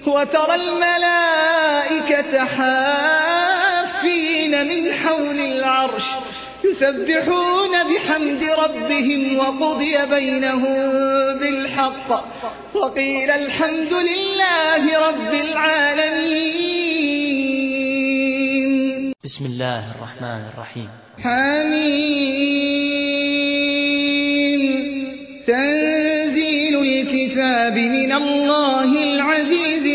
وترى الملائكة حافين من حول العرش يسبحون بحمد ربهم وقضي بينهم بالحق وقيل الحمد لله رب العالمين. بسم الله الرحمن الرحيم. حميم. تنزيل الكتاب من الله العزيز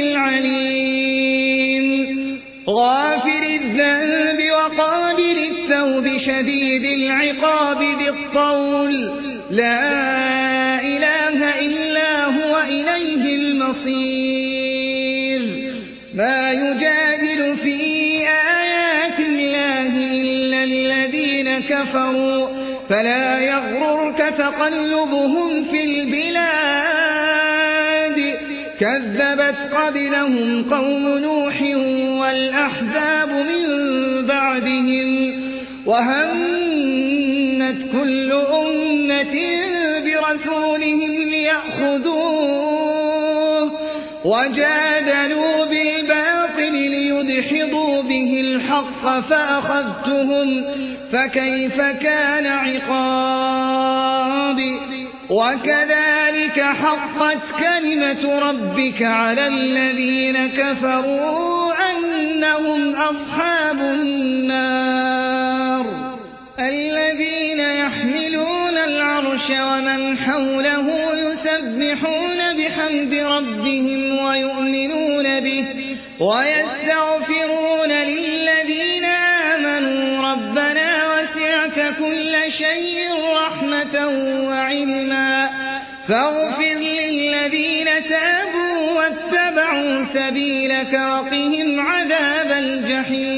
العليم. غافر الذنب وقابل التوب شديد العقاب ذي الطول لا إله إلا هو إليه المصير. ما يجادل في آيات الله إلا الذين كفروا فلا يغررك تقلبهم في البلاد. كذبت قبلهم قوم نوح والأحزاب من بعدهم وهمت كل أمة برسولهم ليأخذوه وجادلوا بالباطل ليدحضوا به الحق فأخذتهم فكيف كان عقاب. وكذلك حقت كلمة ربك على الذين كفروا أنهم أصحاب النار. الذين يحملون العرش ومن حوله يسبحون بحمد ربهم ويؤمنون به ويستغفرون للذين آمنوا ربنا وسعت كل شيء رحمة وعلما فاغفر للذين تابوا واتبعوا سبيلك وقهم عذاب الجحيم.